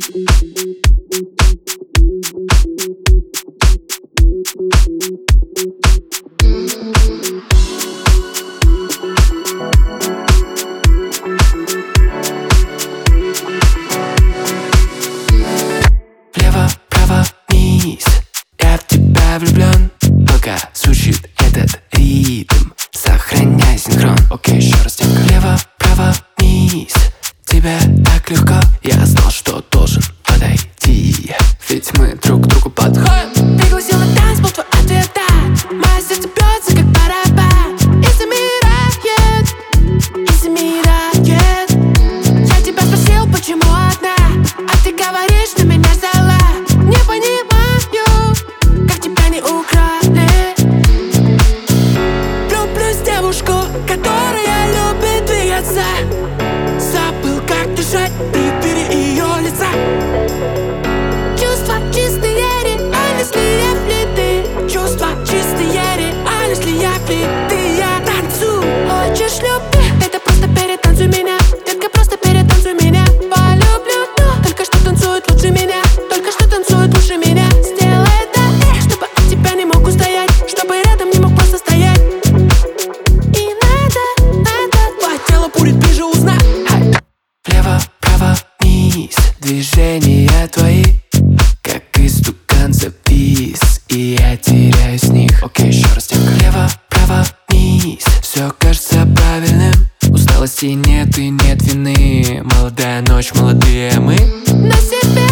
Влево, вправо, вниз, я в тебя влюблен. Пока звучит этот ритм, сохраняй синхрон. Окей, еще раз темка. Влево, вправо, вниз, тебе так легко. Я знал, что должен подойти, ведь мы друг к другу подходим. Пригласил на танцпол, твой ответ да. Мое сердце бьется, как барабан. И замирает, и замирает. Я тебя спросил, почему одна, а ты говоришь, что меня ждала. Не понимаю, как тебя не украли. Влюблюсь в девушку, которая любит двигаться. Забыл, как дышать при виде ее лица. Чувства чистые, реальность ли я флиты? Чувства чистые, реальность ли я флиты? Я танцую, хочешь люби? Это просто перетанцуй меня. Детка, просто перетанцуй меня. Полюблю, но только что танцует лучше меня. Только что танцует лучше меня. Сделай это, чтобы от тебя не мог устоять, чтобы рядом не мог просто стоять. И надо, твое тело будет ближе узнать. Влево, вправо, вниз, движения твои, как истукан завис, и я теряюсь в них. Окей, еще раз темка. Влево, вправо, вниз, все кажется правильным. Усталости нет и нет вины. Молодая ночь, молодые мы. На себе